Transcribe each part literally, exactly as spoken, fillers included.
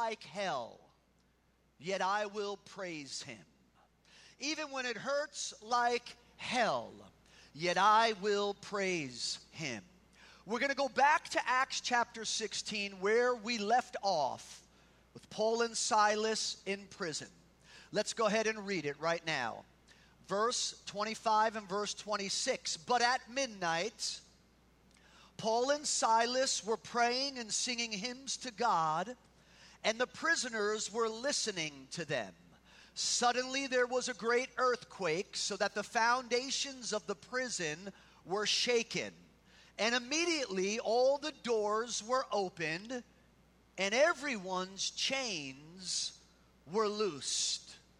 like hell, yet I will praise him. Even when it hurts like hell, yet I will praise him. We're going to go back to Acts chapter sixteen, where we left off with Paul and Silas in prison. Let's go ahead and read it right now. Verse twenty-five and verse twenty-six. But at midnight, Paul and Silas were praying and singing hymns to God, and the prisoners were listening to them. Suddenly there was a great earthquake, so that the foundations of the prison were shaken. And immediately all the doors were opened, and everyone's chains were loosed.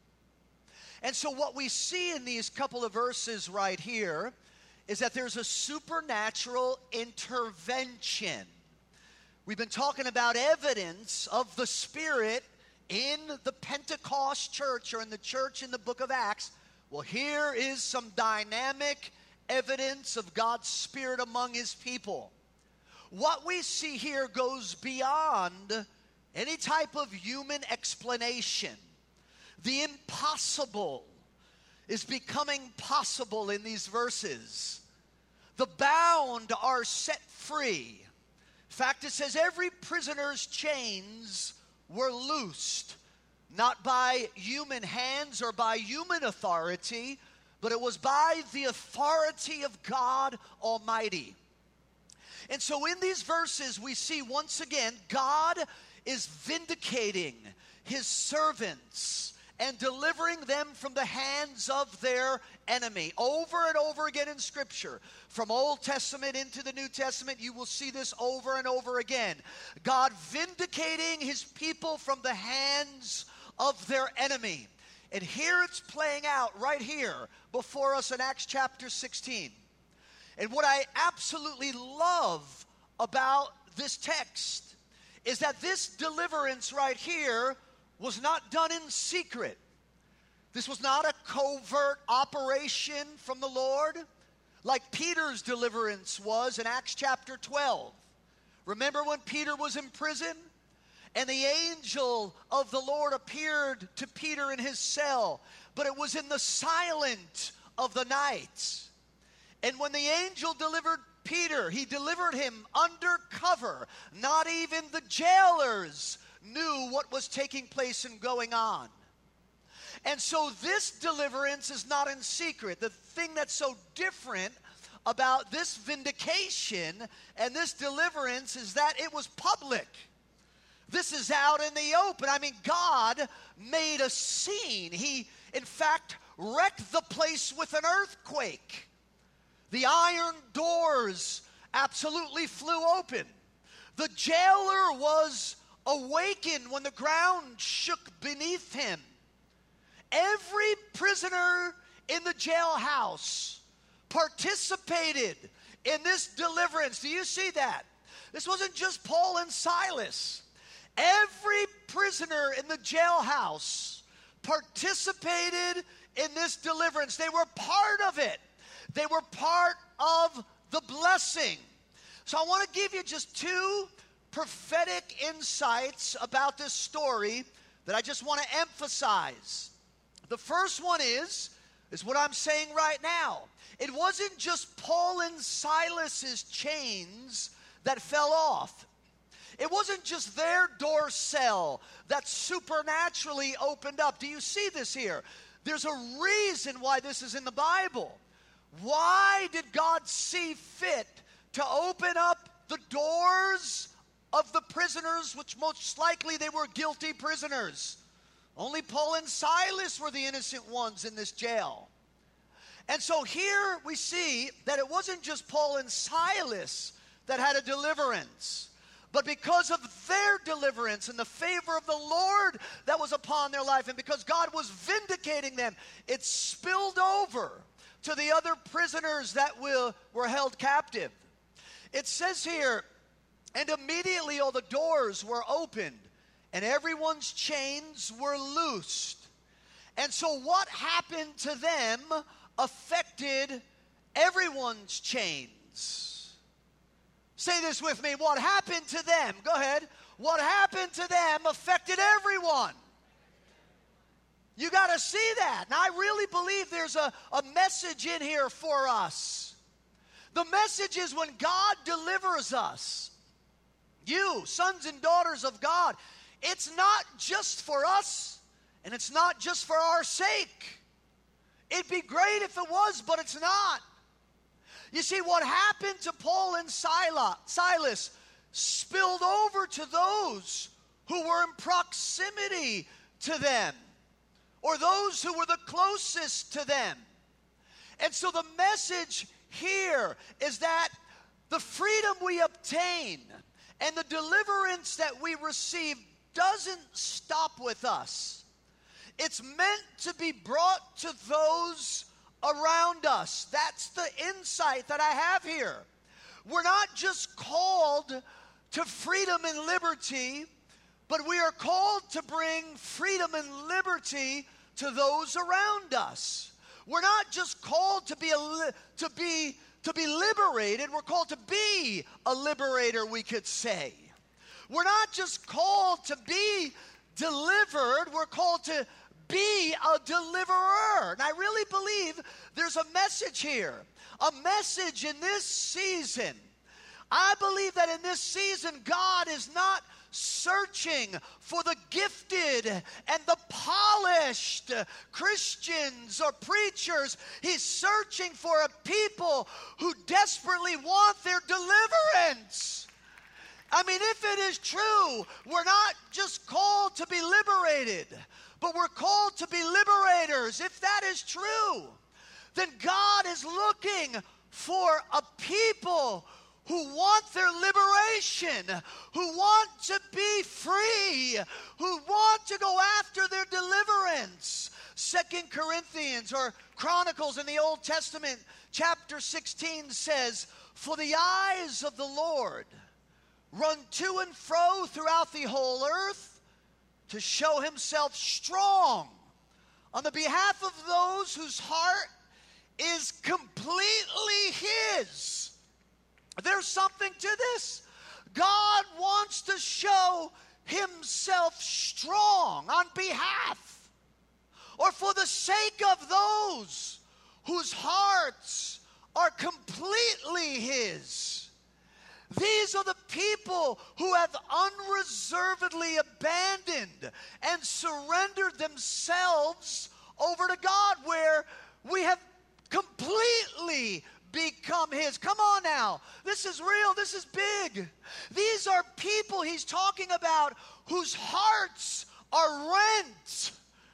And so what we see in these couple of verses right here is that there's a supernatural intervention. We've been talking about evidence of the Spirit in the Pentecost church, or in the church in the book of Acts. Well, here is some dynamic evidence of God's Spirit among his people. What we see here goes beyond any type of human explanation. The impossible is becoming possible in these verses. The bound are set free. In fact, it says every prisoner's chains were loosed, not by human hands or by human authority, but it was by the authority of God Almighty. And so in these verses, we see once again, God is vindicating his servants and delivering them from the hands of their enemy. Over and over again in Scripture, from Old Testament into the New Testament, you will see this over and over again. God vindicating his people from the hands of their enemy. And here it's playing out right here before us in Acts chapter sixteen. And what I absolutely love about this text is that this deliverance right here was not done in secret. This was not a covert operation from the Lord like Peter's deliverance was in Acts chapter twelve. Remember when Peter was in prison? And the angel of the Lord appeared to Peter in his cell, but it was in the silence of the night. And when the angel delivered Peter, he delivered him under cover. Not even the jailers knew what was taking place and going on. And so this deliverance is not in secret. The thing that's so different about this vindication and this deliverance is that it was public. This is out in the open. I mean, God made a scene. He, in fact, wrecked the place with an earthquake. The iron doors absolutely flew open. The jailer was awakened when the ground shook beneath him. Every prisoner in the jailhouse participated in this deliverance. Do you see that? This wasn't just Paul and Silas. Every prisoner in the jailhouse participated in this deliverance. They were part of it. They were part of the blessing. So I want to give you just two prophetic insights about this story that I just want to emphasize. The first one is, is what I'm saying right now. It wasn't just Paul and Silas's chains that fell off. It wasn't just their door cell that supernaturally opened up. Do you see this here? There's a reason why this is in the Bible. Why did God see fit to open up the doors of the prisoners, which most likely they were guilty prisoners? Only Paul and Silas were the innocent ones in this jail. And so here we see that it wasn't just Paul and Silas that had a deliverance, but because of their deliverance and the favor of the Lord that was upon their life, and because God was vindicating them, it spilled over to the other prisoners that will, were held captive. It says here, and immediately all the doors were opened, and everyone's chains were loosed. And so what happened to them affected everyone's chains. Say this with me. What happened to them? Go ahead. what happened to them affected everyone. You got to see that. And I really believe there's a, a message in here for us. The message is when God delivers us, you, sons and daughters of God, it's not just for us, and it's not just for our sake. It'd be great if it was, but it's not. You see, what happened to Paul and Silas spilled over to those who were in proximity to them, or those who were the closest to them. And so the message here is that the freedom we obtain and the deliverance that we receive doesn't stop with us. It's meant to be brought to those around us. That's the insight that I have here. We're not just called to freedom and liberty, but we are called to bring freedom and liberty to those around us. We're not just called to be a, to be to be liberated. We're called to be a liberator, we could say. We're not just called to be delivered. We're called to be a deliverer. And I really believe there's a message here, a message in this season. I believe that in this season, God is not searching for the gifted and the polished Christians or preachers. He's searching for a people who desperately want their deliverance. I mean, if it is true, we're not just called to be liberated, but we're called to be liberators. If that is true, then God is looking for a people who want their liberation, who want to be free, who want to go after their deliverance. Second Corinthians or Chronicles in the Old Testament, chapter sixteen says, "For the eyes of the Lord run to and fro throughout the whole earth to show himself strong on the behalf of those whose heart is completely his." There's something to this. God wants to show himself strong on behalf or for the sake of those whose hearts are completely his. These are the people who have unreservedly abandoned and surrendered themselves over to God, where we have completely become his. Come on now. This is real. This is big. These are people he's talking about whose hearts are rent.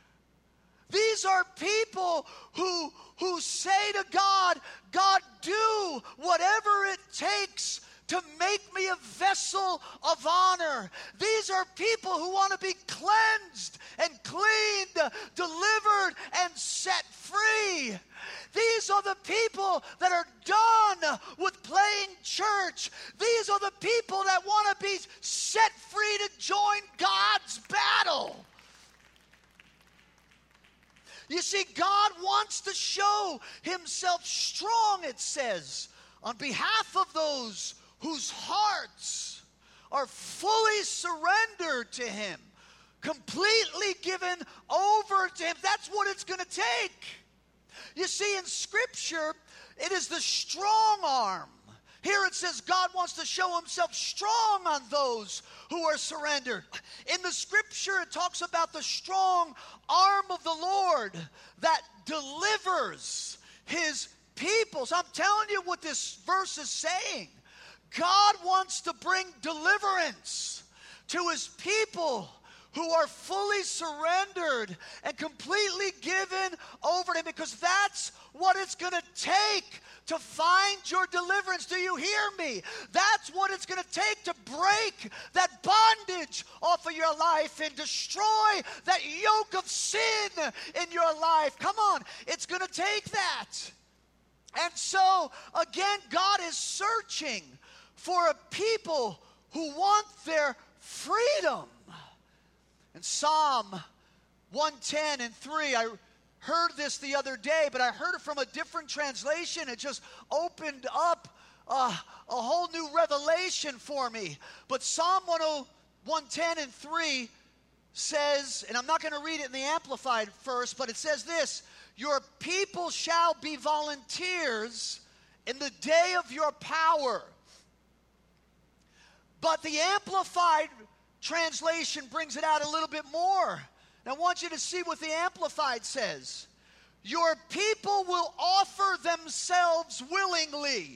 These are people who, who say to God, "God, do whatever it takes to make me a vessel of honor." These are people who want to be cleansed and cleaned, delivered and set free. These are the people that are done with playing church. These are the people that want to be set free to join God's battle. You see, God wants to show himself strong, it says, on behalf of those whose hearts are fully surrendered to him, completely given over to him. That's what it's going to take. You see, in Scripture, it is the strong arm. Here it says God wants to show himself strong on those who are surrendered. In the Scripture, it talks about the strong arm of the Lord that delivers his people. So I'm telling you what this verse is saying. God wants to bring deliverance to his people who are fully surrendered and completely given over to him, because that's what it's going to take to find your deliverance. Do you hear me? That's what it's going to take to break that bondage off of your life and destroy that yoke of sin in your life. Come on, it's going to take that. And so, again, God is searching for a people who want their freedom. In Psalm one ten and three, I heard this the other day, but I heard it from a different translation. It just opened up uh, a whole new revelation for me. But Psalm one one ten and three says, and I'm not going to read it in the Amplified first, but it says this: your people shall be volunteers in the day of your power. But the Amplified translation brings it out a little bit more. Now I want you to see what the Amplified says. Your people will offer themselves willingly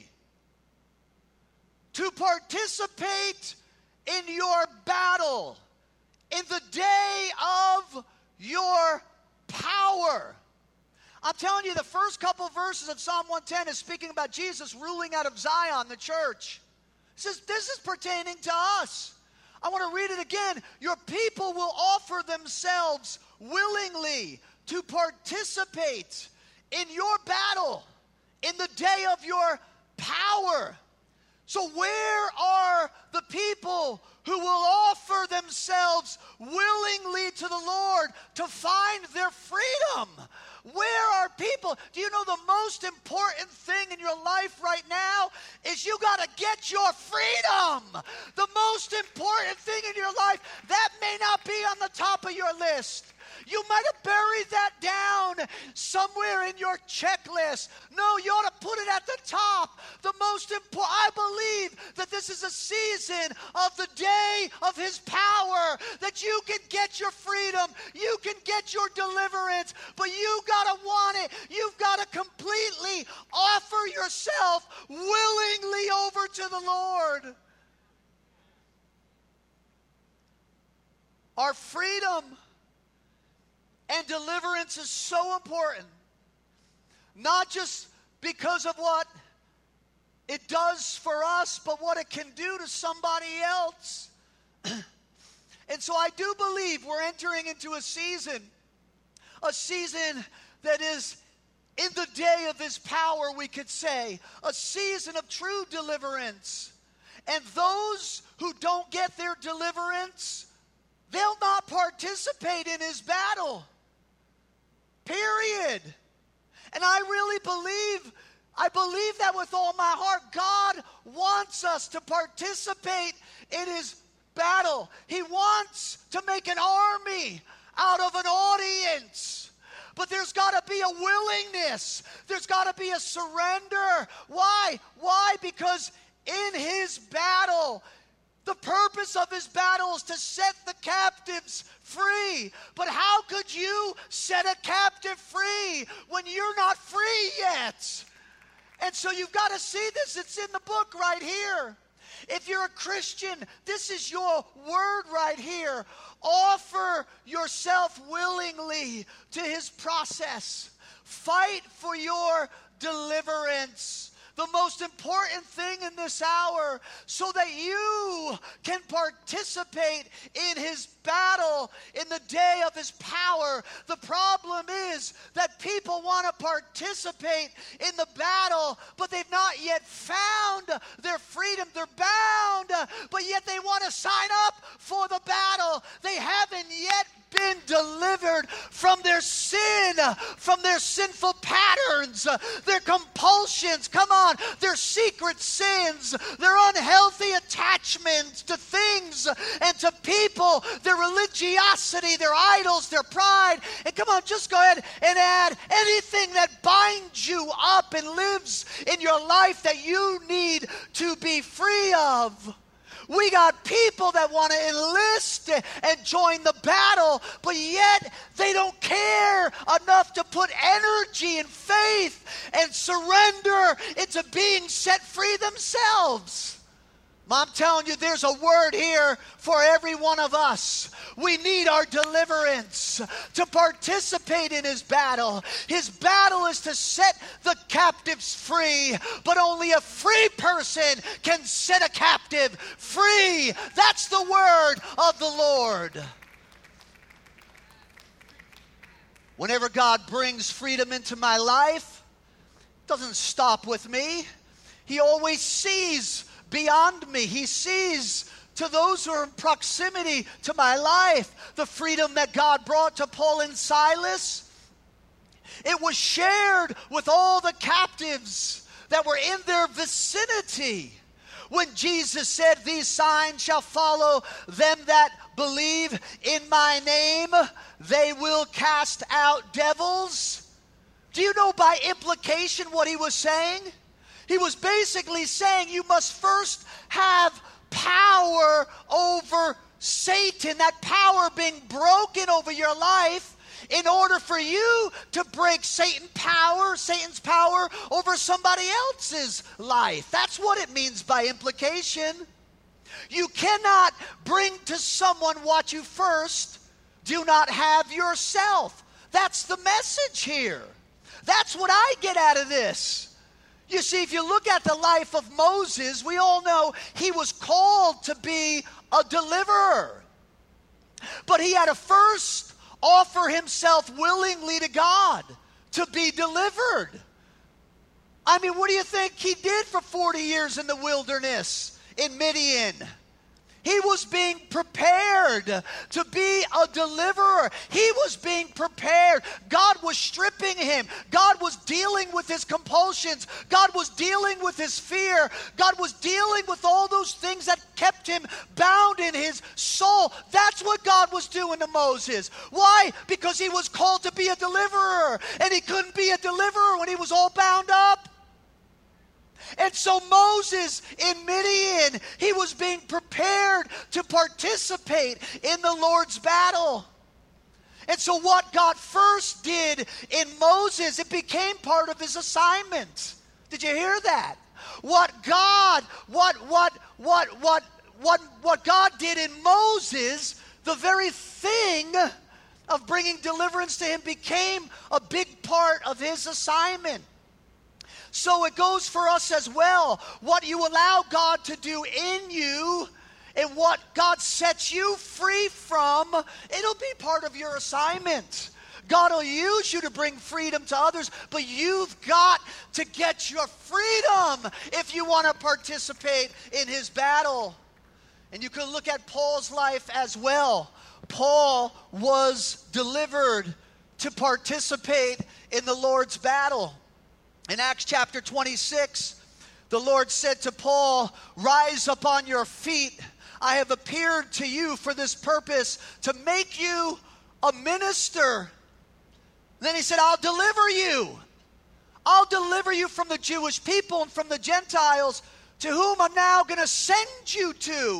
to participate in your battle in the day of your power. I'm telling you, the first couple verses of Psalm one ten is speaking about Jesus ruling out of Zion, the church. It says this is pertaining to us. I want to read it again. Your people will offer themselves willingly to participate in your battle in the day of your power. So where are the people who will offer themselves willingly to the Lord to find their freedom? Where are people? Do you know the most important thing in your life right now is you got to get your freedom. The most important thing in your life, that may not be on the top of your list. You might have buried that down somewhere in your checklist. No, you ought to put it at the top. The most important, I believe that this is a season of the day of his power, that you can get your freedom, you can get your deliverance, but you got to want it. You've got to completely offer yourself willingly over to the Lord. Our freedom and deliverance is so important, not just because of what it does for us, but what it can do to somebody else. And so I do believe we're entering into a season, a season that is in the day of his power, we could say, a season of true deliverance. And those who don't get their deliverance, they'll not participate in his battle. Period. And I really believe, I believe that with all my heart. God wants us to participate in his battle. He wants to make an army out of an audience. But there's got to be a willingness. There's got to be a surrender. Why? Why? Because in his battle, the purpose of his battle is to set the captives free. But how could you set a captive free when you're not free yet? And so you've got to see this. It's in the book right here. If you're a Christian, this is your word right here. Offer yourself willingly to his process. Fight for your deliverance. The most important thing in this hour, so that you can participate in his battle in the day of his power. The problem is that people want to participate in the battle, but they've not yet found their freedom. They're bound, but yet they want to sign up for the battle. They haven't yet been delivered from their sin, from their sinful patterns, their compulsions, come on, their secret sins, their unhealthy attachments to things and to people, their religiosity, their idols, their pride. And come on, just go ahead and add anything that binds you up and lives in your life that you need to be free of. We got people that want to enlist and join the battle, but yet they don't care enough to put energy and faith and surrender into being set free themselves. I'm telling you, there's a word here for every one of us. We need our deliverance to participate in his battle. His battle is to set the captives free, but only a free person can set a captive free. That's the word of the Lord. Whenever God brings freedom into my life, it doesn't stop with me. He always sees beyond me. He sees to those who are in proximity to my life. The freedom that God brought to Paul and Silas, it was shared with all the captives that were in their vicinity. When Jesus said, these signs shall follow them that believe in my name, they will cast out devils. Do you know by implication what he was saying? He was basically saying you must first have power over Satan, that power being broken over your life, in order for you to break Satan power, Satan's power over somebody else's life. That's what it means by implication. You cannot bring to someone what you first do not have yourself. That's the message here. That's what I get out of this. You see, if you look at the life of Moses, we all know he was called to be a deliverer. But he had to first offer himself willingly to God to be delivered. I mean, what do you think he did for forty years in the wilderness in Midian? He was being prepared to be a deliverer. He was being prepared. God was stripping him. God was dealing with his compulsions. God was dealing with his fear. God was dealing with all those things that kept him bound in his soul. That's what God was doing to Moses. Why? Because he was called to be a deliverer, and he couldn't be a deliverer when he was all bound up. And so Moses in Midian, he was being prepared to participate in the Lord's battle. And so what God first did in Moses, it became part of his assignment. Did you hear that? What God, what, what, what, what, what, what God did in Moses, the very thing of bringing deliverance to him became a big part of his assignment. So it goes for us as well. What you allow God to do in you and what God sets you free from, it'll be part of your assignment. God will use you to bring freedom to others, but you've got to get your freedom if you want to participate in his battle. And you can look at Paul's life as well. Paul was delivered to participate in the Lord's battle. In Acts chapter twenty-six, the Lord said to Paul, rise up on your feet. I have appeared to you for this purpose, to make you a minister. Then he said, I'll deliver you. I'll deliver you from the Jewish people and from the Gentiles, to whom I'm now going to send you to.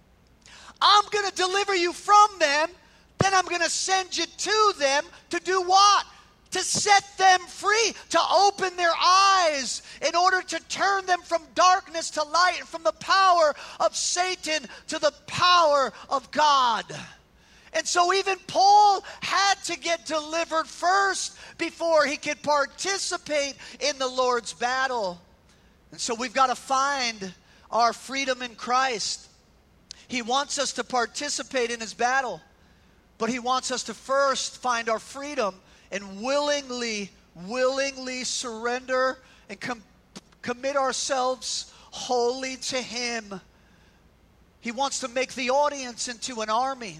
I'm going to deliver you from them. Then I'm going to send you to them to do what? To set them free, to open their eyes in order to turn them from darkness to light and from the power of Satan to the power of God. And so even Paul had to get delivered first before he could participate in the Lord's battle. And so we've got to find our freedom in Christ. He wants us to participate in his battle, but he wants us to first find our freedom and willingly, willingly surrender and com- commit ourselves wholly to him. He wants to make the audience into an army.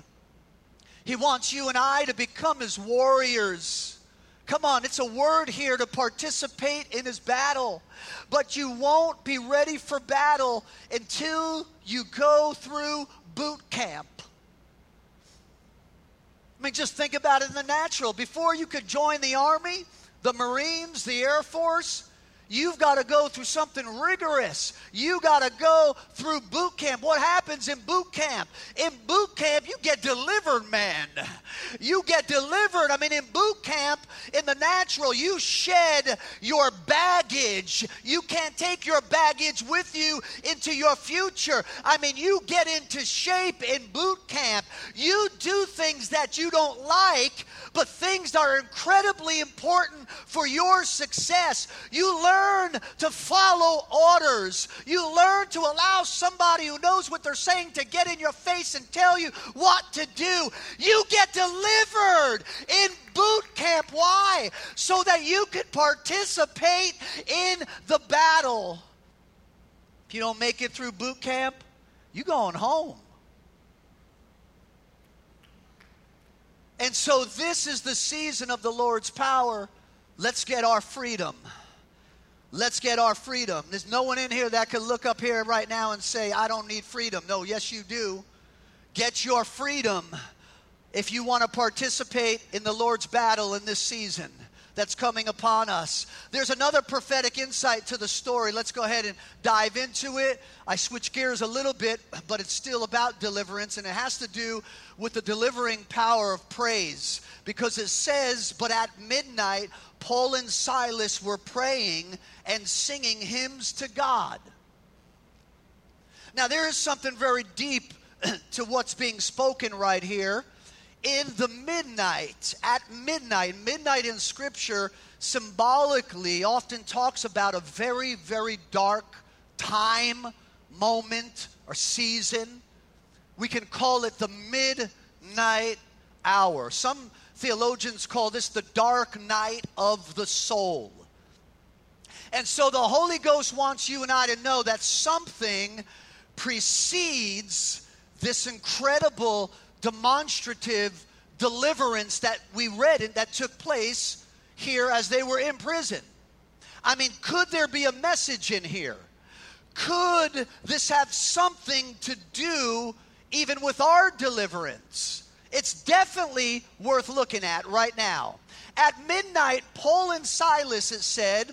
He wants you and I to become his warriors. Come on, it's a word here, to participate in his battle. But you won't be ready for battle until you go through boot camp. I mean, just think about it in the natural. Before you could join the Army, the Marines, the Air Force, you've got to go through something rigorous. You got to go through boot camp. What happens in boot camp? In boot camp, you get delivered, man. You get delivered. I mean, in boot camp, in the natural, you shed your baggage. You can't take your baggage with you into your future. I mean, you get into shape in boot camp. You do things that you don't like, but things that are incredibly important for your success. You learn to follow orders. You learn to allow somebody who knows what they're saying to get in your face and tell you what to do. You get delivered in boot camp. Why? So that you can participate in the battle. If you don't make it through boot camp, you're going home. And so this is the season of the Lord's power. Let's get our freedom. Let's get our freedom. There's no one in here that could look up here right now and say, I don't need freedom. No, yes, you do. Get your freedom if you want to participate in the Lord's battle in this season that's coming upon us. There's another prophetic insight to the story. Let's go ahead and dive into it. I switch gears a little bit, but it's still about deliverance, and it has to do with the delivering power of praise. Because it says, but at midnight, Paul and Silas were praying and singing hymns to God. Now, there is something very deep to what's being spoken right here. In the midnight, at midnight, midnight in Scripture symbolically often talks about a very, very dark time, moment, or season. We can call it the midnight hour. Some theologians call this the dark night of the soul. And so the Holy Ghost wants you and I to know that something precedes this incredible demonstrative deliverance that we read and that took place here as they were in prison. I mean, could there be a message in here? Could this have something to do even with our deliverance? It's definitely worth looking at right now. At midnight, Paul and Silas, it said,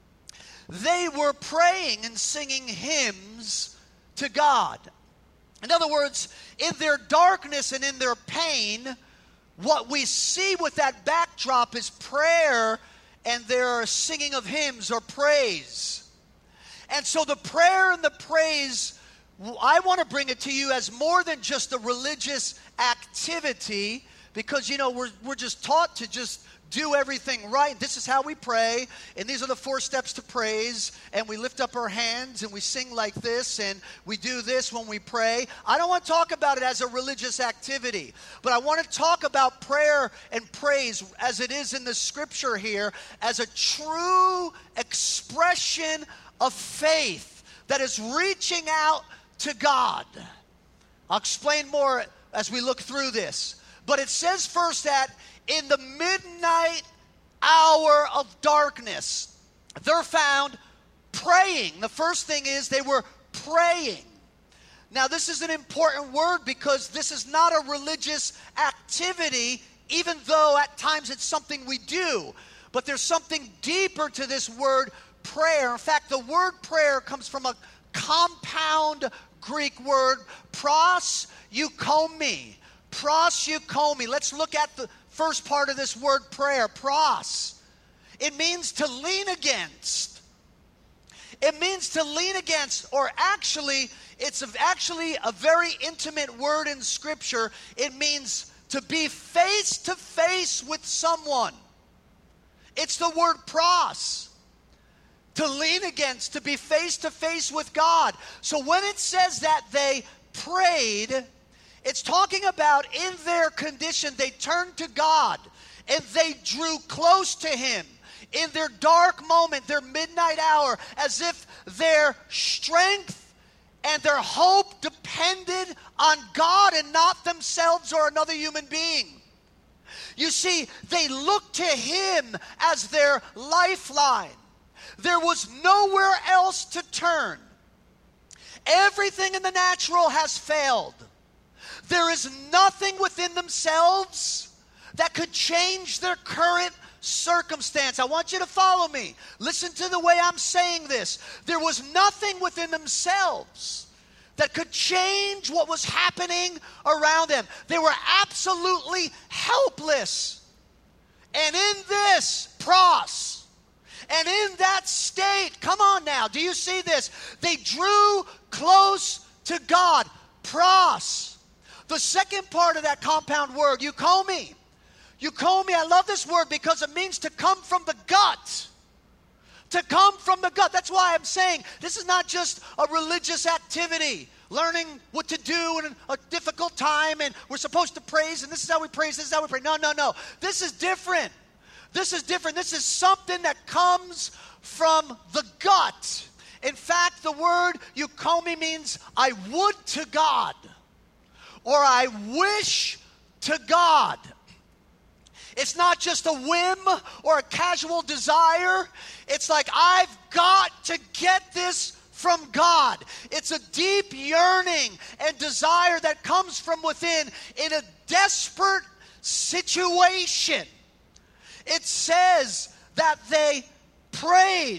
they were praying and singing hymns to God. In other words, in their darkness and in their pain, what we see with that backdrop is prayer and their singing of hymns or praise. And so the prayer and the praise, I want to bring it to you as more than just a religious activity, because, you know, we're, we're just taught to just do everything right. This is how we pray, and these are the four steps to praise, and we lift up our hands, and we sing like this, and we do this when we pray. I don't want to talk about it as a religious activity, but I want to talk about prayer and praise as it is in the Scripture here, as a true expression of faith that is reaching out to God. I'll explain more as we look through this. But it says first that in the midnight hour of darkness, they're found praying. The first thing is they were praying. Now, this is an important word because this is not a religious activity, even though at times it's something we do. But there's something deeper to this word prayer. In fact, the word prayer comes from a compound Greek word, pros eukomi. Pros eukomi. Let's look at the first part of this word prayer, pros. It means to lean against. It means to lean against, or actually, it's actually a very intimate word in Scripture. It means to be face to face with someone. It's the word pros. To lean against, to be face to face with God. So when it says that they prayed, it's talking about in their condition, they turned to God and they drew close to Him in their dark moment, their midnight hour, as if their strength and their hope depended on God and not themselves or another human being. You see, they looked to Him as their lifeline. There was nowhere else to turn. Everything in the natural has failed. There is nothing within themselves that could change their current circumstance. I want you to follow me. Listen to the way I'm saying this. There was nothing within themselves that could change what was happening around them. They were absolutely helpless. And in this, pros, and in that state, come on now, do you see this? They drew close to God. Pros. The second part of that compound word, eukomi. Eukomi, I love this word because it means to come from the gut. To come from the gut. That's why I'm saying this is not just a religious activity. Learning what to do in a difficult time, and we're supposed to praise, and this is how we praise, this is how we pray. No, no, no. This is different. This is different. This is something that comes from the gut. In fact, the word eukomi means I would to God, or I wish to God. It's not just a whim or a casual desire. It's like, I've got to get this from God. It's a deep yearning and desire that comes from within in a desperate situation. It says that they prayed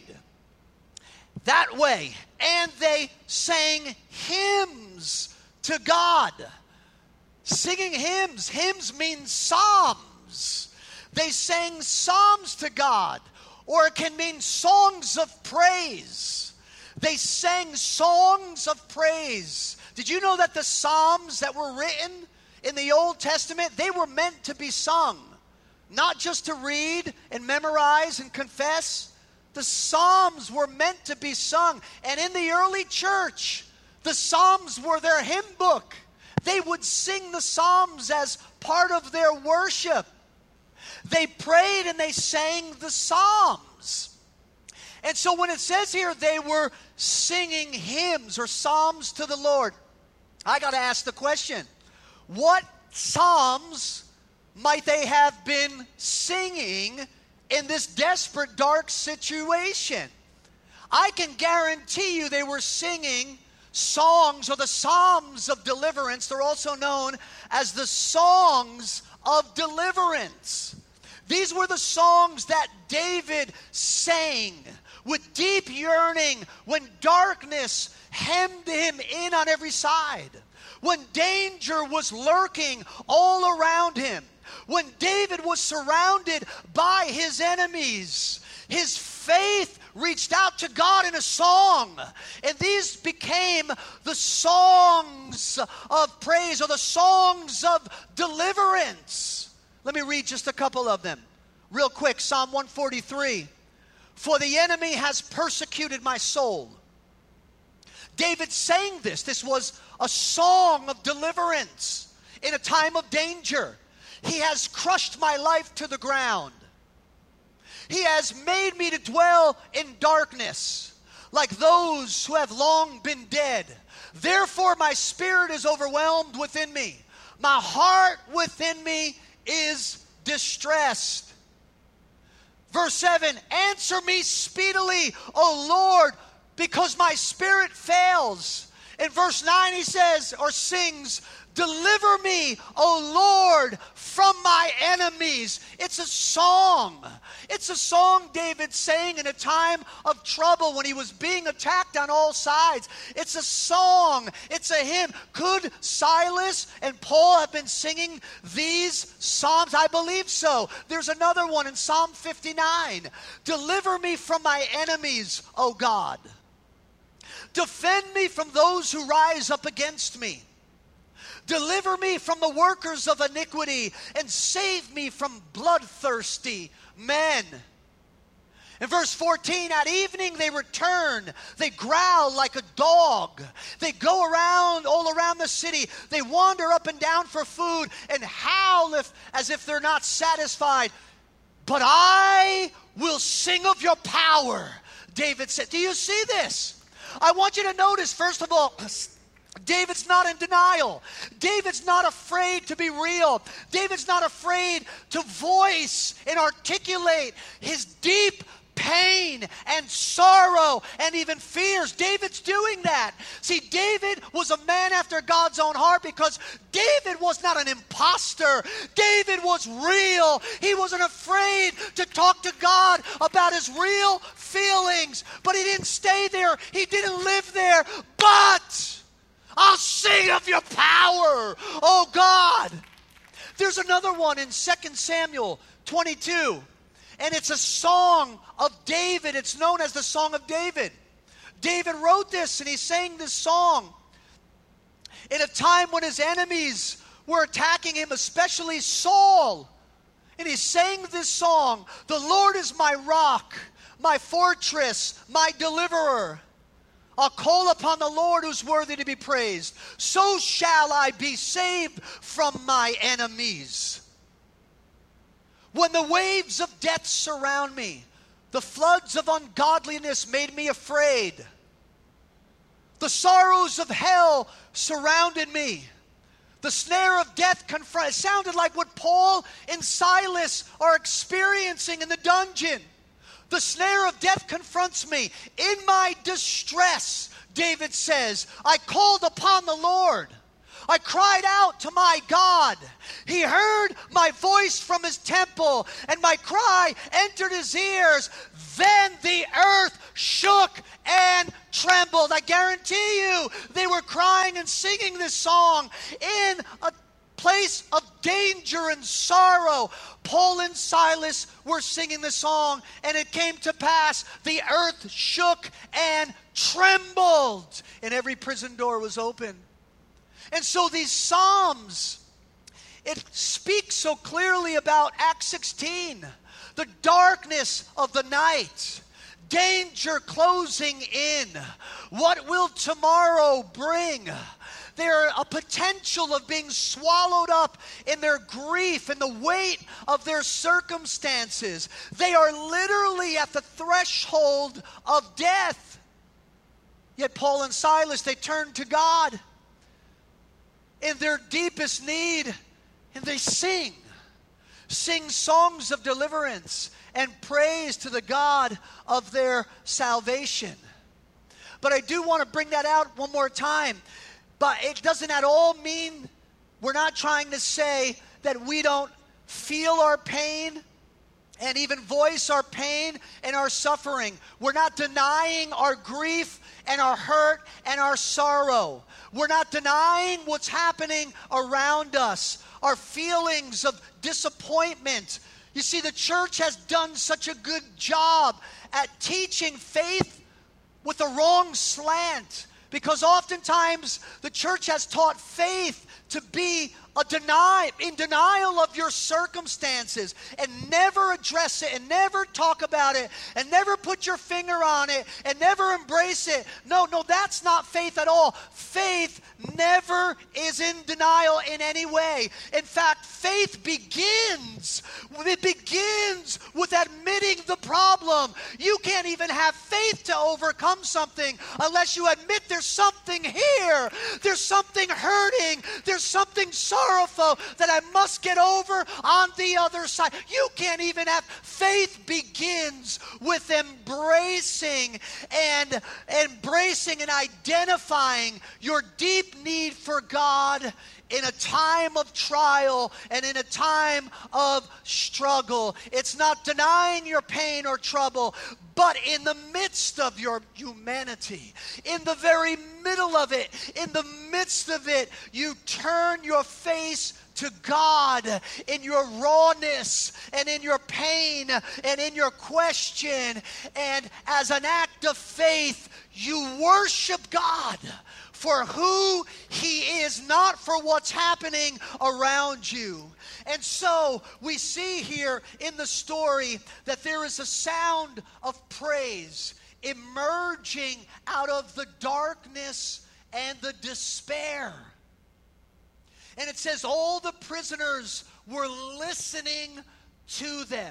that way, and they sang hymns to God. Singing hymns. Hymns mean psalms. They sang psalms to God, or it can mean songs of praise. They sang songs of praise. Did you know that the psalms that were written in the Old Testament, they were meant to be sung, not just to read and memorize and confess. The Psalms were meant to be sung. And in the early church, the Psalms were their hymn book. They would sing the Psalms as part of their worship. They prayed and they sang the Psalms. And so when it says here they were singing hymns or psalms to the Lord, I got to ask the question, what psalms might they have been singing in this desperate, dark situation? I can guarantee you they were singing songs, or the Psalms of deliverance. They're also known as the songs of deliverance. These were the songs that David sang with deep yearning when darkness hemmed him in on every side, when danger was lurking all around him, when David was surrounded by his enemies. His faith reached out to God in a song, and these became the songs of praise, or the songs of deliverance. Let me read just a couple of them real quick. Psalm one forty-three. For the enemy has persecuted my soul. David sang this. This was a song of deliverance in a time of danger. He has crushed my life to the ground. He has made me to dwell in darkness, like those who have long been dead. Therefore my spirit is overwhelmed within me. My heart within me is distressed. Verse seven, answer me speedily, O Lord, because my spirit fails. In verse nine he says, or sings, deliver me, O Lord, from my enemies. It's a song. It's a song David sang in a time of trouble when he was being attacked on all sides. It's a song. It's a hymn. Could Silas and Paul have been singing these psalms? I believe so. There's another one in Psalm fifty-nine. Deliver me from my enemies, O God. Defend me from those who rise up against me. Deliver me from the workers of iniquity, and save me from bloodthirsty men. In verse fourteen, at evening they return. They growl like a dog. They go around, all around the city. They wander up and down for food and howl if, as if they're not satisfied. But I will sing of your power, David said. Do you see this? I want you to notice, first of all, David's not in denial. David's not afraid to be real. David's not afraid to voice and articulate his deep pain and sorrow and even fears. David's doing that. See, David was a man after God's own heart because David was not an imposter. David was real. He wasn't afraid to talk to God about his real feelings. But he didn't stay there. He didn't live there. But I'll sing of your power, oh God. There's another one in Second Samuel twenty-two. And it's a song of David. It's known as the Song of David. David wrote this, and he sang this song in a time when his enemies were attacking him, especially Saul. And he sang this song, the Lord is my rock, my fortress, my deliverer. I'll call upon the Lord who's worthy to be praised. So shall I be saved from my enemies. When the waves of death surround me, the floods of ungodliness made me afraid. The sorrows of hell surrounded me. The The snare of death confront. It sounded like what Paul and Silas are experiencing in the dungeon. The snare of death confronts me. In my distress, David says, I called upon the Lord. I cried out to my God. He heard my voice from his temple, and my cry entered his ears. Then the earth shook and trembled. I guarantee you, they were crying and singing this song in a place of danger and sorrow. Paul and Silas were singing the song, and it came to pass, the earth shook and trembled, and every prison door was open. And so these Psalms, it speaks so clearly about Acts sixteen, the darkness of the night, danger closing in. What will tomorrow bring? They're a potential of being swallowed up in their grief and the weight of their circumstances. They are literally at the threshold of death. Yet Paul and Silas, they turn to God in their deepest need, and they sing. Sing songs of deliverance and praise to the God of their salvation. But I do want to bring that out one more time. But it doesn't at all mean, we're not trying to say that we don't feel our pain and even voice our pain and our suffering. We're not denying our grief and our hurt and our sorrow. We're not denying what's happening around us, our feelings of disappointment. You see, the church has done such a good job at teaching faith with the wrong slant, because oftentimes the church has taught faith to be a deny, in denial of your circumstances, and never address it, and never talk about it, and never put your finger on it, and never embrace it. No, no, that's not faith at all. Faith never is in denial in any way. In fact, faith begins, it begins with admitting the problem. You can't even have faith to overcome something unless you admit there's something here. There's something hurting. There's something sorrowful that I must get over on the other side. You can't even have faith. Begins with embracing and embracing and identifying your deep need for God in a time of trial and in a time of struggle. It's not denying your pain or trouble, but in the midst of your humanity, in the very middle of it, in the midst of it, you turn your face to God in your rawness and in your pain and in your question. And as an act of faith, you worship God for who He is, not for what's happening around you. And so we see here in the story that there is a sound of praise emerging out of the darkness and the despair. And it says all the prisoners were listening to them.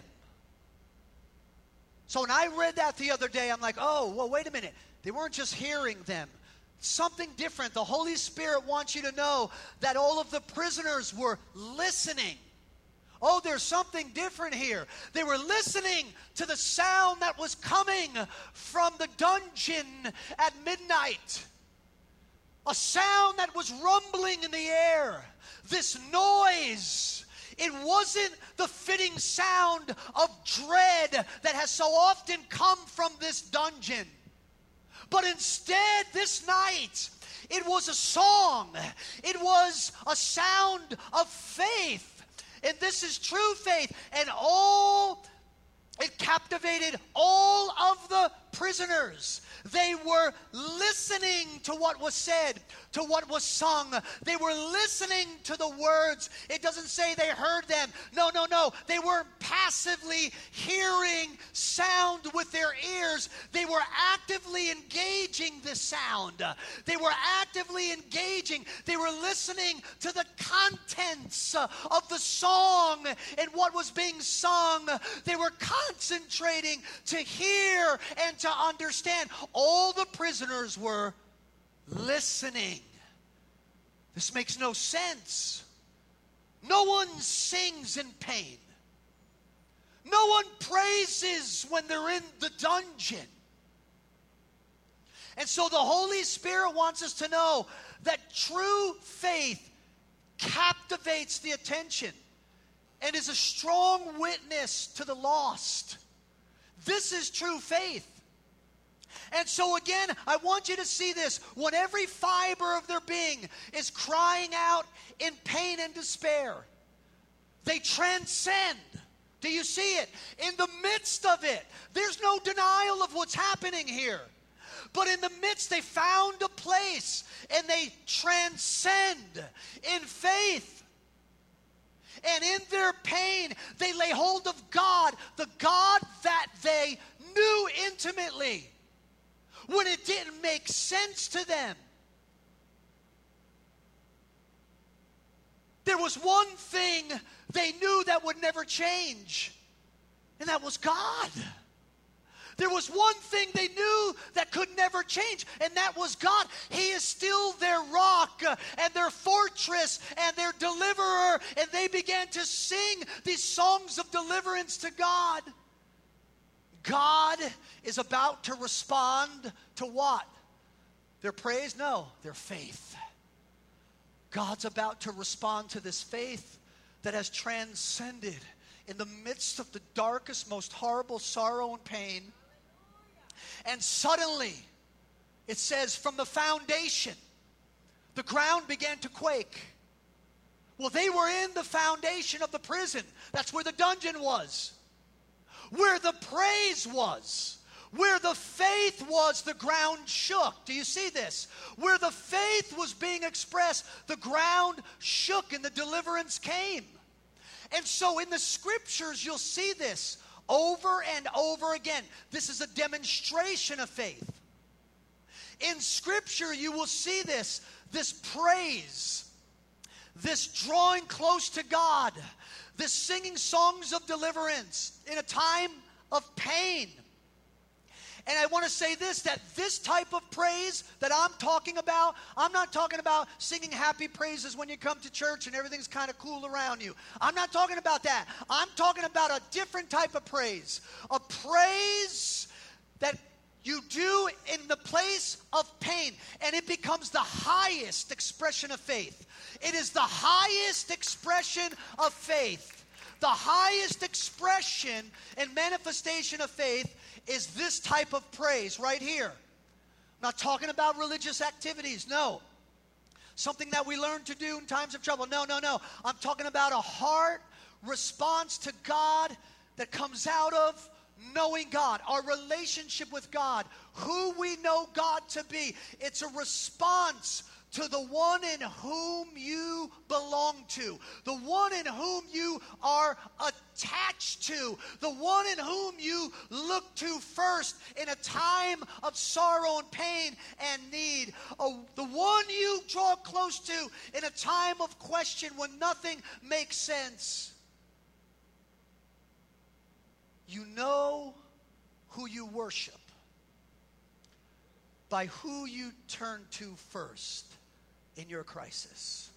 So when I read that the other day, I'm like, oh, well, wait a minute. They weren't just hearing them. Something different. The Holy Spirit wants you to know that all of the prisoners were listening. Oh, there's something different here. They were listening to the sound that was coming from the dungeon at midnight. A sound that was rumbling in the air. This noise. It wasn't the fitting sound of dread that has so often come from this dungeon. But instead, this night, it was a song. It was a sound of faith. And this is true faith. And all, it captivated all of the prisoners. They were listening to what was said, to what was sung. They were listening to the words. It doesn't say they heard them. No, no, no. They weren't passively hearing sound with their ears. They were actively engaging the sound. They were actively engaging. They were listening to the contents of the song and what was being sung. They were concentrating to hear and to understand. All the prisoners were listening. This makes no sense. No one sings in pain. No one praises when they're in the dungeon. And so the Holy Spirit wants us to know that true faith captivates the attention and is a strong witness to the lost. This is true faith. And so again, I want you to see this. When every fiber of their being is crying out in pain and despair, they transcend. Do you see it? In the midst of it, there's no denial of what's happening here. But in the midst, they found a place and they transcend in faith. And in their pain, they lay hold of God, the God that they knew intimately, when it didn't make sense to them. There was one thing they knew that would never change, and that was God. There was one thing they knew that could never change, and that was God. He is still their rock uh, and their fortress and their deliverer, and they began to sing these songs of deliverance to God. God is about to respond to what? Their praise? No, their faith. God's about to respond to this faith that has transcended in the midst of the darkest, most horrible sorrow and pain. And suddenly, it says, from the foundation, the ground began to quake. Well, they were in the foundation of the prison. That's where the dungeon was. Where the praise was, where the faith was, the ground shook. Do you see this? Where the faith was being expressed, the ground shook and the deliverance came. And so in the scriptures, you'll see this over and over again. This is a demonstration of faith. In scripture, you will see this, this praise, this drawing close to God, this singing songs of deliverance in a time of pain. And I want to say this, that this type of praise that I'm talking about, I'm not talking about singing happy praises when you come to church and everything's kind of cool around you. I'm not talking about that. I'm talking about a different type of praise. A praise that you do in the place of pain, and it becomes the highest expression of faith. It is the highest expression of faith. The highest expression and manifestation of faith is this type of praise right here. I'm not talking about religious activities, no. Something that we learn to do in times of trouble. No, no, no. I'm talking about a heart response to God that comes out of knowing God, our relationship with God, who we know God to be. It's a response to the one in whom you belong to, the one in whom you are attached to, the one in whom you look to first in a time of sorrow and pain and need, oh, the one you draw close to in a time of question when nothing makes sense. You know who you worship by who you turn to first in your crisis.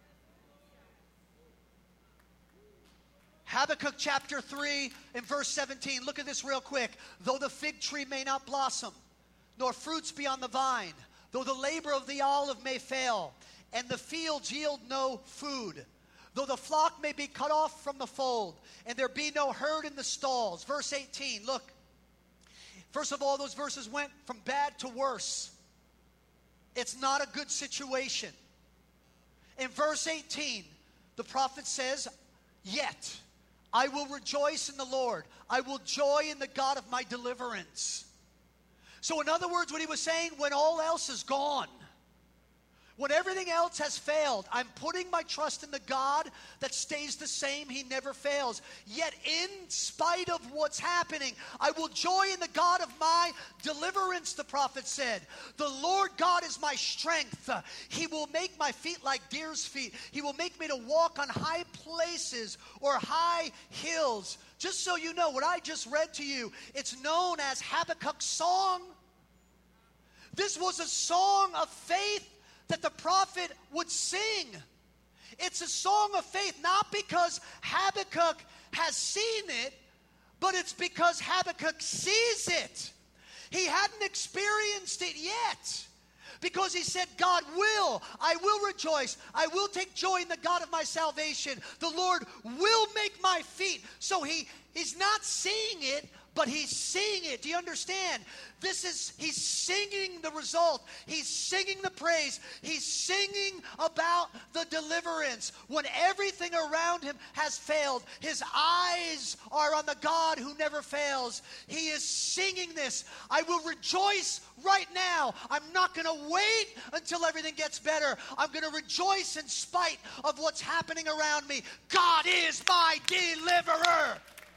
Habakkuk chapter three and verse seventeen. Look at this real quick. Though the fig tree may not blossom, nor fruits be on the vine, though the labor of the olive may fail, and the fields yield no food, though the flock may be cut off from the fold, and there be no herd in the stalls. Verse eighteen, look. First of all, those verses went from bad to worse. It's not a good situation. In verse eighteen, the prophet says, yet I will rejoice in the Lord. I will joy in the God of my deliverance. So in other words, what he was saying, when all else is gone, when everything else has failed, I'm putting my trust in the God that stays the same. He never fails. Yet in spite of what's happening, I will joy in the God of my deliverance, the prophet said. The Lord God is my strength. He will make my feet like deer's feet. He will make me to walk on high places or high hills. Just so you know, what I just read to you, it's known as Habakkuk's song. This was a song of faith that the prophet would sing. It's a song of faith, not because Habakkuk has seen it, but it's because Habakkuk sees it. He hadn't experienced it yet. Because he said, God will, I will rejoice. I will take joy in the God of my salvation. The Lord will make my feet. So he, he's not seeing it, but he's seeing it. Do you understand? This is, he's singing the result. He's singing the praise. He's singing about the deliverance. When everything around him has failed, his eyes are on the God who never fails. He is singing this. I will rejoice right now. I'm not going to wait until everything gets better. I'm going to rejoice in spite of what's happening around me. God is my deliverer.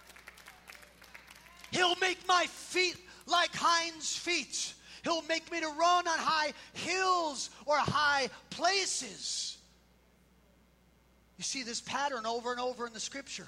He'll make my feet like hinds' feet. He'll make me to run on high hills or high places. You see this pattern over and over in the scripture.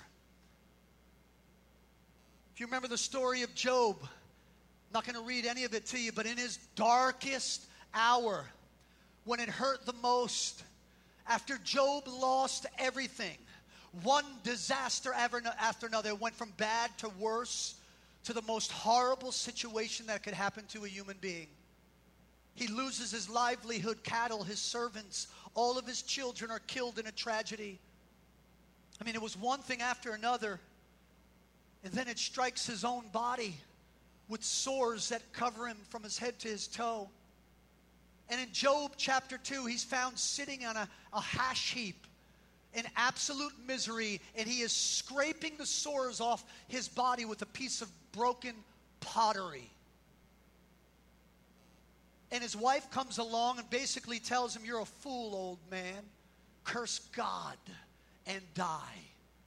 If you remember the story of Job, I'm not going to read any of it to you, but in his darkest hour, when it hurt the most, after Job lost everything, one disaster after another, went from bad to worse, to the most horrible situation that could happen to a human being. He loses his livelihood, cattle, his servants, all of his children are killed in a tragedy. I mean, it was one thing after another, and then it strikes his own body with sores that cover him from his head to his toe. And in Job chapter two, he's found sitting on a, a hash heap in absolute misery, and he is scraping the sores off his body with a piece of broken pottery. And his wife comes along and basically tells him, you're a fool, old man. Curse God and die.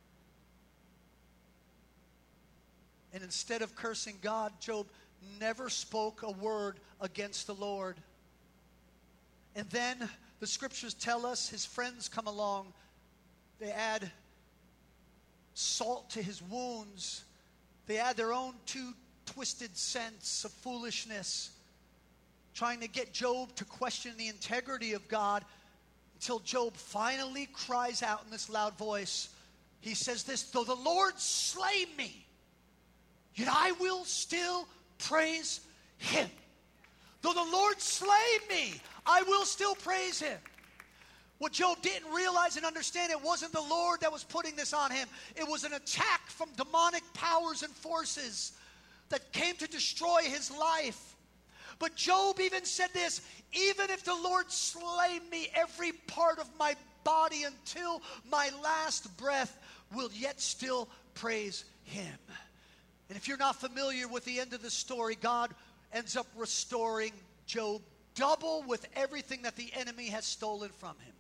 And instead of cursing God, Job never spoke a word against the Lord. And then the scriptures tell us his friends come along. They add salt to his wounds. They add their own two twisted sense of foolishness, trying to get Job to question the integrity of God, until Job finally cries out in this loud voice. He says this, though the Lord slay me, yet I will still praise him. Though the Lord slay me, I will still praise him. What Job didn't realize and understand, it wasn't the Lord that was putting this on him. It was an attack from demonic powers and forces that came to destroy his life. But Job even said this, even if the Lord slay me, every part of my body until my last breath will yet still praise him. And if you're not familiar with the end of the story, God ends up restoring Job double with everything that the enemy has stolen from him.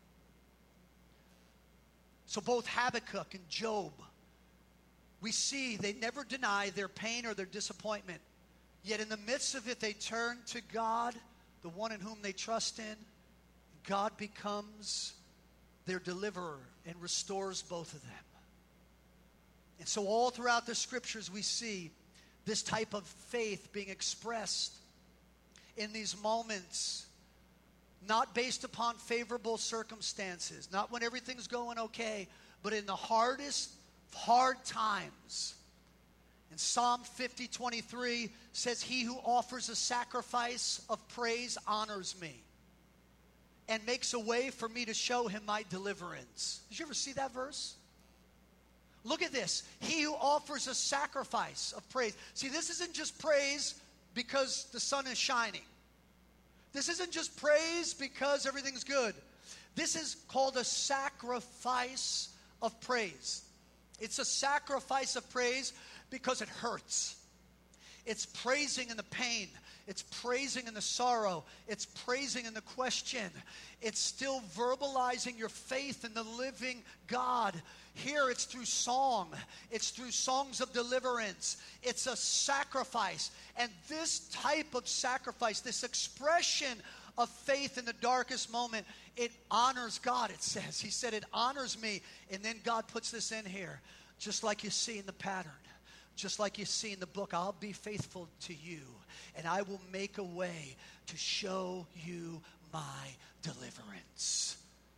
So both Habakkuk and Job, we see they never deny their pain or their disappointment. Yet in the midst of it, they turn to God, the one in whom they trust in. God becomes their deliverer and restores both of them. And so all throughout the scriptures, we see this type of faith being expressed in these moments, not based upon favorable circumstances, not when everything's going okay, but in the hardest, hard times. And Psalm fifty twenty-three says, he who offers a sacrifice of praise honors me and makes a way for me to show him my deliverance. Did you ever see that verse? Look at this. He who offers a sacrifice of praise. See, this isn't just praise because the sun is shining. This isn't just praise because everything's good. This is called a sacrifice of praise. It's a sacrifice of praise because it hurts. It's praising in the pain. It's praising in the sorrow. It's praising in the question. It's still verbalizing your faith in the living God. Here it's through song. It's through songs of deliverance. It's a sacrifice. And this type of sacrifice, this expression of faith in the darkest moment, it honors God, it says. He said, it honors me. And then God puts this in here, just like you see in the pattern. Just like you see in the book, I'll be faithful to you, and I will make a way to show you my deliverance.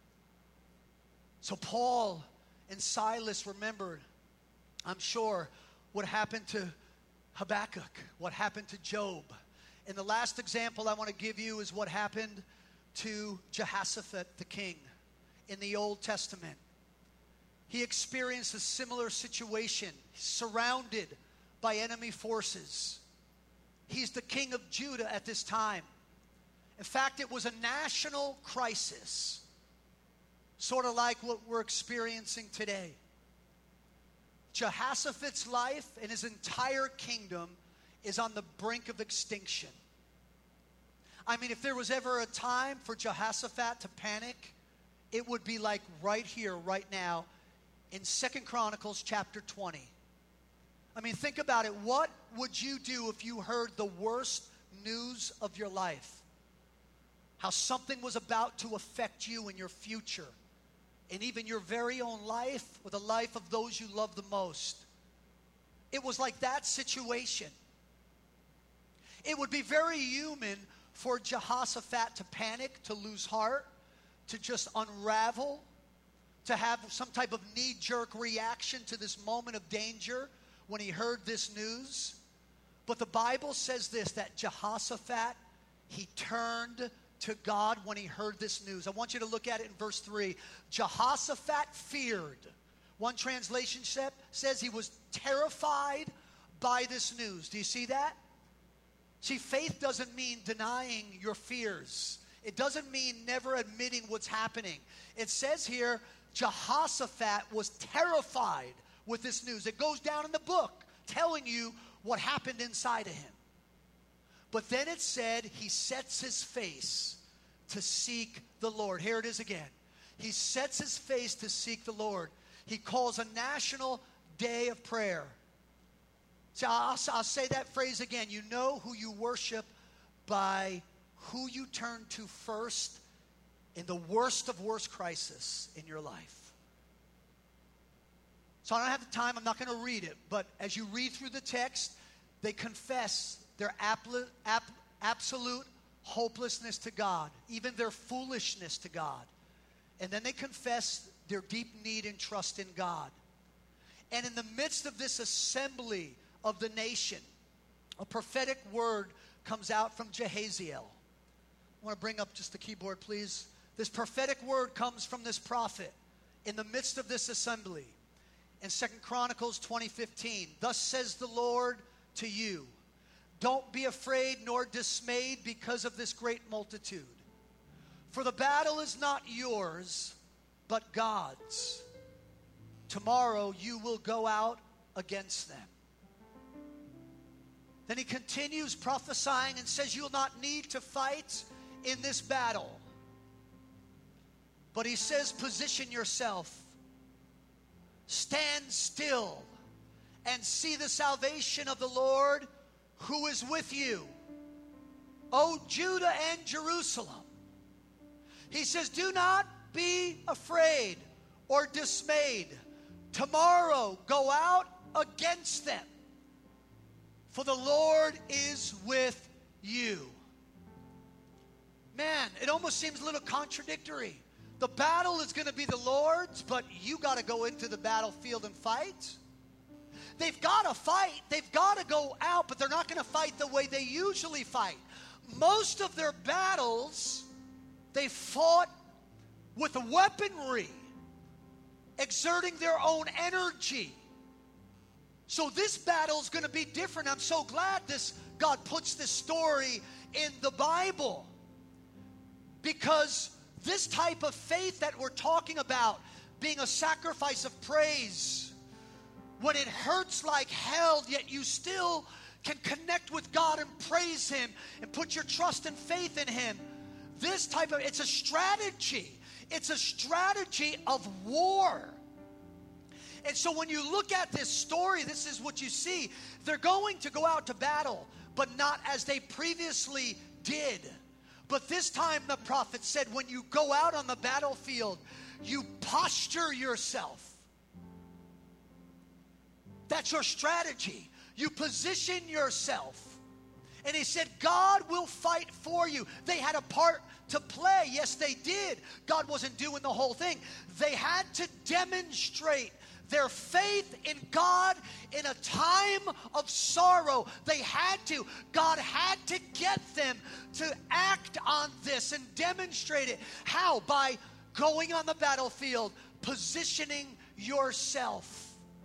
So Paul and Silas remembered, I'm sure, what happened to Habakkuk, what happened to Job. And the last example I want to give you is what happened to Jehoshaphat the king in the Old Testament. He experienced a similar situation, surrounded by enemy forces. He's the king of Judah at this time. In fact, it was a national crisis, sort of like what we're experiencing today. Jehoshaphat's life and his entire kingdom is on the brink of extinction. I mean, if there was ever a time for Jehoshaphat to panic, it would be like right here, right now, in Second Chronicles chapter twenty. I mean, think about it. What would you do if you heard the worst news of your life? How something was about to affect you in your future, and even your very own life, or the life of those you love the most. It was like that situation. It would be very human for Jehoshaphat to panic, to lose heart, to just unravel, to have some type of knee-jerk reaction to this moment of danger when he heard this news. But the Bible says this, that Jehoshaphat, he turned to God when he heard this news. I want you to look at it in verse three. Jehoshaphat feared. One translation says he was terrified by this news. Do you see that? See, faith doesn't mean denying your fears. It doesn't mean never admitting what's happening. It says here, Jehoshaphat was terrified with this news. It goes down in the book telling you what happened inside of him. But then it said he sets his face to seek the Lord. Here it is again. He sets his face to seek the Lord. He calls a national day of prayer. So I'll, I'll say that phrase again. You know who you worship by who you turn to first in the worst of worst crisis in your life. So I don't have the time. I'm not going to read it. But as you read through the text, they confess their apl- ap- absolute hopelessness to God, even their foolishness to God. And then they confess their deep need and trust in God. And in the midst of this assembly of the nation, a prophetic word comes out from Jehaziel. I want to bring up just the keyboard, please. This prophetic word comes from this prophet in the midst of this assembly. In Second Chronicles twenty fifteen, thus says the Lord to you, don't be afraid nor dismayed because of this great multitude. For the battle is not yours, but God's. Tomorrow you will go out against them. Then he continues prophesying and says, you will not need to fight in this battle. But he says, position yourself. Stand still and see the salvation of the Lord who is with you, O Judah and Jerusalem. He says, do not be afraid or dismayed. Tomorrow go out against them, for the Lord is with you. Man, it almost seems a little contradictory. The battle is going to be the Lord's, but you got to go into the battlefield and fight. They've got to fight. They've got to go out, but they're not going to fight the way they usually fight. Most of their battles, they fought with weaponry, exerting their own energy. So this battle is going to be different. I'm so glad this God puts this story in the Bible, because this type of faith that we're talking about, being a sacrifice of praise, when it hurts like hell, yet you still can connect with God and praise Him and put your trust and faith in Him. This type of, it's a strategy. It's a strategy of war. And so when you look at this story, this is what you see. They're going to go out to battle, but not as they previously did. But this time the prophet said, when you go out on the battlefield, you posture yourself. That's your strategy. You position yourself. And he said, God will fight for you. They had a part to play. Yes, they did. God wasn't doing the whole thing. They had to demonstrate their faith in God in a time of sorrow. They had to. God had to get them to act on this and demonstrate it. How? By going on the battlefield, positioning yourself.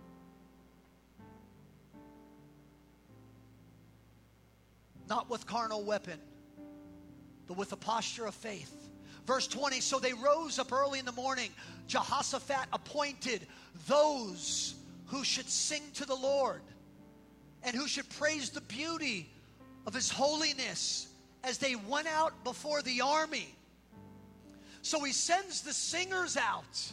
Not with carnal weapon, but with a posture of faith. Verse twenty, so they rose up early in the morning. Jehoshaphat appointed those who should sing to the Lord and who should praise the beauty of his holiness as they went out before the army. So he sends the singers out.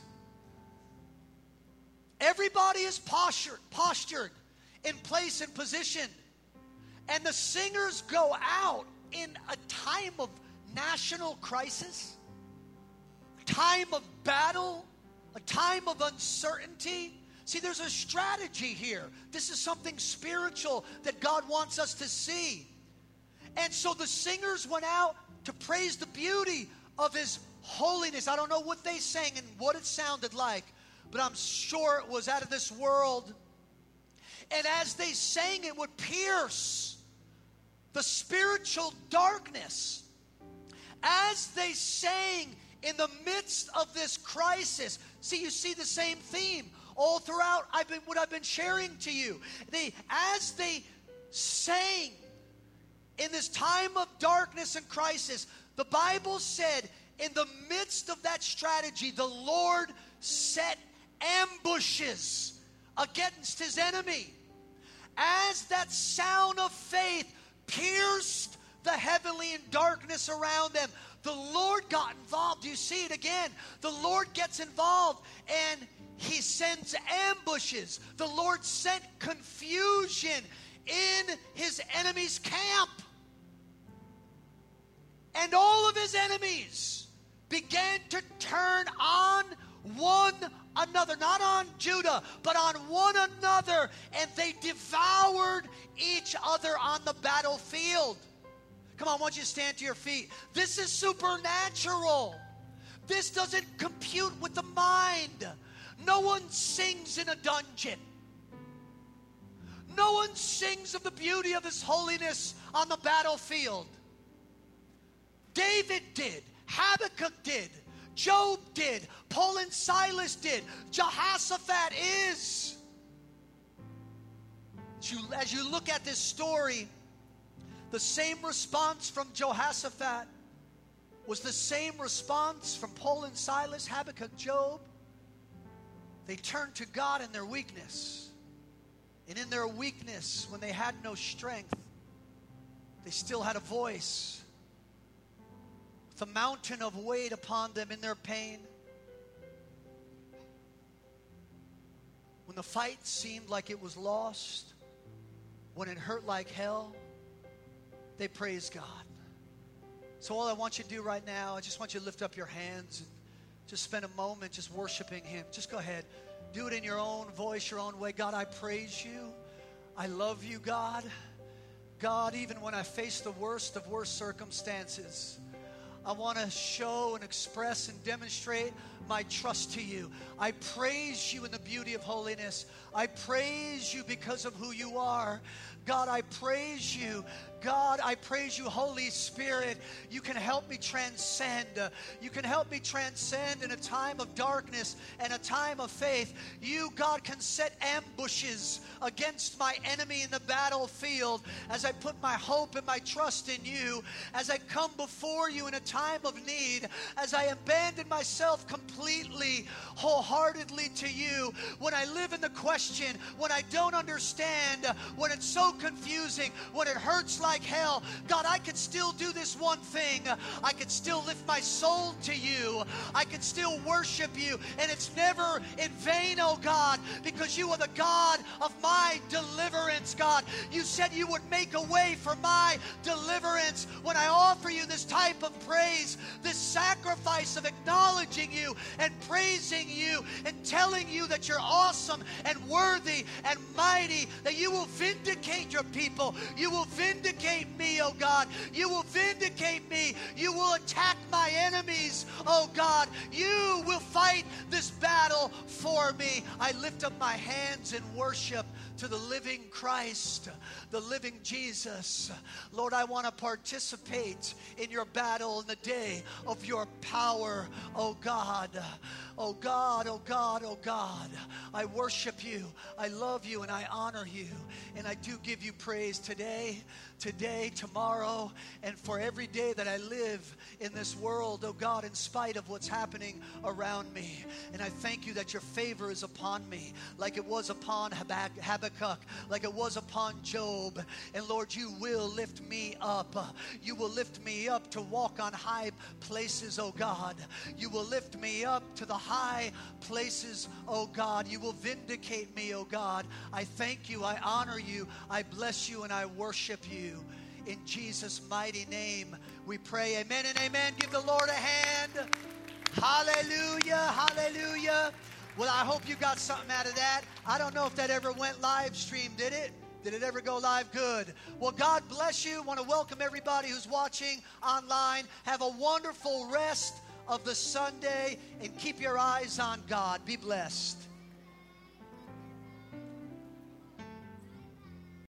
Everybody is postured, postured in place and position. And the singers go out in a time of national crisis, a time of battle, a time of uncertainty. See, there's a strategy here. This is something spiritual that God wants us to see. And so the singers went out to praise the beauty of his holiness. I don't know what they sang and what it sounded like, but I'm sure it was out of this world. And as they sang, it would pierce the spiritual darkness. As they sang in the midst of this crisis. See, you see the same theme all throughout I've been, what I've been sharing to you. They, as they sang in this time of darkness and crisis, the Bible said in the midst of that strategy, the Lord set ambushes against his enemy. As that sound of faith pierced the heavenly and darkness around them, the Lord got involved. Do you see it again? The Lord gets involved and he sends ambushes. The Lord sent confusion in his enemy's camp. And all of his enemies began to turn on one another, not on Judah, but on one another, and they devoured each other on the battlefield. Come on, I want you to stand to your feet. This is supernatural. This doesn't compute with the mind. No one sings in a dungeon. No one sings of the beauty of his holiness on the battlefield. David did. Habakkuk did. Job did. Paul and Silas did. Jehoshaphat is. As you, as you look at this story, the same response from Jehoshaphat was the same response from Paul and Silas, Habakkuk, Job. They turned to God in their weakness. And in their weakness, when they had no strength, they still had a voice. With a mountain of weight upon them in their pain. When the fight seemed like it was lost, when it hurt like hell, they praised God. So all I want you to do right now, I just want you to lift up your hands and just spend a moment just worshiping him. Just go ahead. Do it in your own voice, your own way. God, I praise you. I love you, God. God, even when I face the worst of worst circumstances, I want to show and express and demonstrate my trust to you. I praise you in the beauty of holiness. I praise you because of who you are. God, I praise you. God, I praise you, Holy Spirit. You can help me transcend. You can help me transcend in a time of darkness and a time of faith. You, God, can set ambushes against my enemy in the battlefield as I put my hope and my trust in you, as I come before you in a time of need, as I abandon myself completely, wholeheartedly to you. When I live in the question, when I don't understand, when it's so confusing, when it hurts like hell, God, I can still do this one thing. I can still lift my soul to you. I can still worship you, and it's never in vain, oh God, because you are the God of my deliverance. deliverance, God. You said you would make a way for my deliverance when I offer you this type of praise, this sacrifice of acknowledging you and praising you and telling you that you're awesome and worthy and mighty, that you will vindicate your people. You will vindicate me, oh God. You will vindicate me. You will attack my enemies, oh God. You will fight this battle for me. I lift up my hands in worship to the living Christ, the living Jesus. Lord, I want to participate in your battle in the day of your power, oh God. Oh God, oh God, oh God. I worship you, I love you, and I honor you. And I do give you praise today, today, tomorrow, and for every day that I live in this world, oh God, in spite of what's happening around me. And I thank you that your favor is upon me, like it was upon Habakkuk, like it was upon Job. And Lord, you will lift me up. You will lift me up to walk on high places, oh God. You will lift me up to the high places, oh God. You will vindicate me, oh God. I thank you, I honor you, I bless you, and I worship you. In Jesus' mighty name we pray. Amen and amen. Give the Lord a hand. Hallelujah, hallelujah. Well, I hope you got something out of that. I don't know if that ever went live stream, did it? Did it ever go live? Good. Well, God bless you. I want to welcome everybody who's watching online. Have a wonderful rest of the Sunday and keep your eyes on God. Be blessed.